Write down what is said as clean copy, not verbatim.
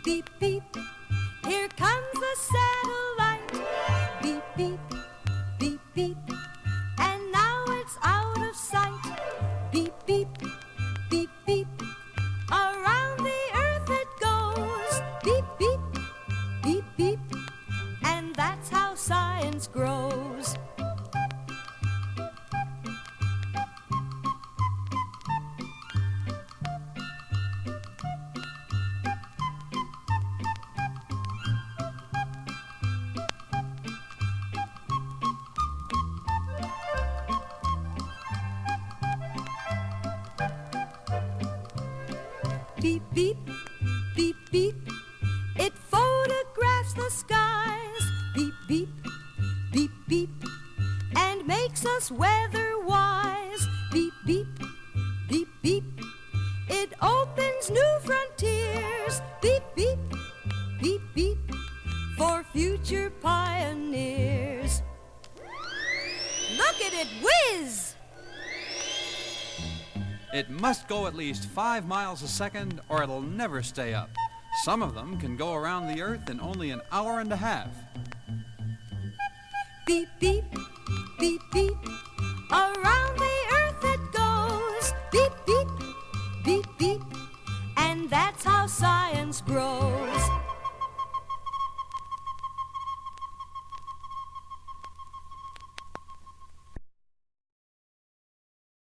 beep, beep. Here comes the satellite. Beep, beep, beep, beep. And now it's out of sight. Beep, beep, beep, beep. Around the earth it goes. Beep, beep, beep, beep. And that's how science grows. Beep, beep, beep, beep. It photographs the skies. Beep, beep, beep, beep. And makes us weather-wise. Beep, beep, beep, beep. It opens new frontiers. Beep, beep, beep, beep. For future pioneers. Look at it whiz! It must go at least 5 miles a second or it'll never stay up. Some of them can go around the Earth in only an hour and a half. Beep, beep, beep, beep. Around the earth it goes. Beep, beep, beep, beep. And that's how science grows.